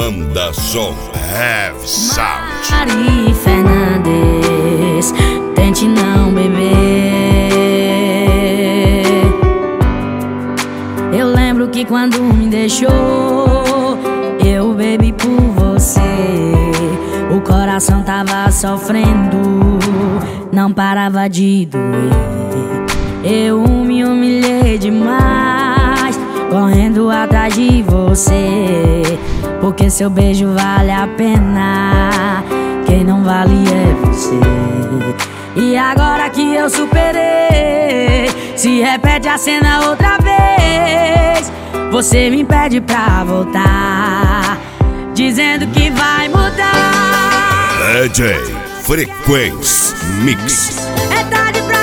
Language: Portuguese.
Banda Som Have Sound. Mari Fernandes, tente não beber. Eu lembro que quando me deixou, eu bebi por você. O coração tava sofrendo, não parava de doer. Eu me humilhei demais, correndo atrás de você, porque seu beijo vale a pena, quem não vale é você. E agora que eu superei, se repete a cena outra vez. Você me pede pra voltar, dizendo que vai mudar. DJ Frequência Mix. É tarde pra